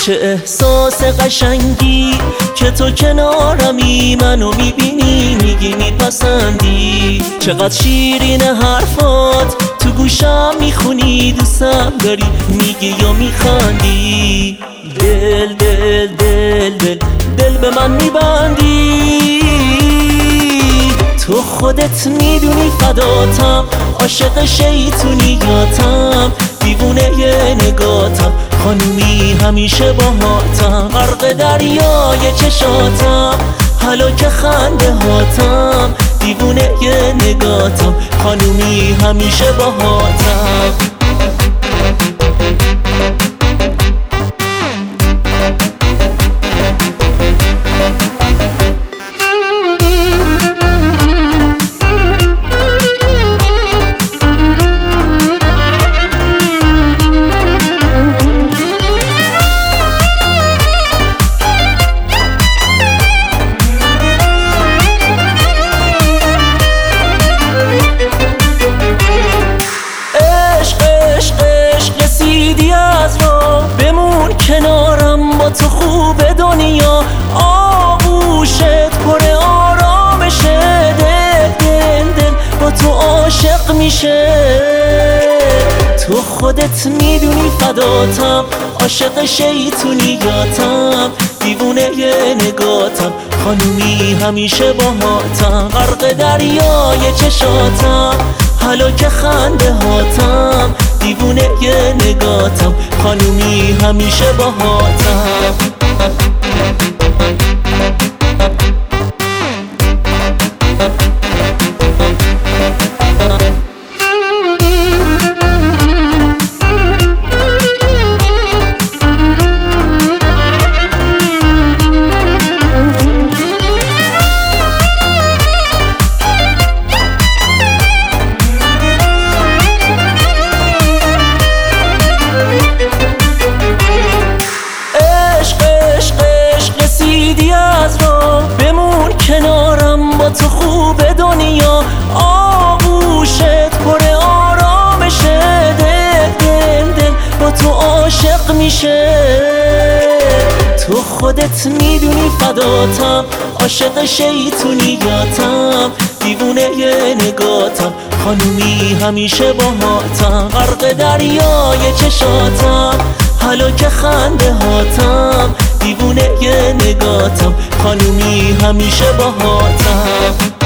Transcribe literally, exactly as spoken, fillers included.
چه احساس قشنگی که تو کنارمی، منو میبینی میگی میپسندی. چقدر شیرین حرفات تو گوشم میخونی، دوستم داری میگی یا میخندی. دل دل دل دل دل به من میبندی، تو خودت میدونی فداتم، عاشق شیطونیاتم، دیوونه ی نگاتم، خانومی همیشه باهاتم، غرق دریای چشاتم، هلاک خنده هاتم، دیوونه ی نگاتم، خانومی همیشه باهاتم. کنارم با تو خوب دنیا، آغوشت پر آرامشه، دل دل دل با تو عاشق میشه. تو خودت میدونی فداتم، عاشق شیطونیاتم، دیوونه ی نگاتم، خانومی همیشه باهاتم، غرق دریای چشاتم، هلاک خنده هاتم، دیوونه ی نگاتم، خانومی همیشه باهاتم. کنارم با تو خوب دنیا، آغوشت پر آرامشه، دل دل دل با تو عاشق میشه. تو خودت میدونی فداتم، عاشق شیطونیاتم، دیوونه ی نگاتم، خانومی همیشه باهاتم، غرق دریای چشاتم، هلاک خنده هاتم، دیوونه ی نگاتم، خانومی همیشه باهاتم.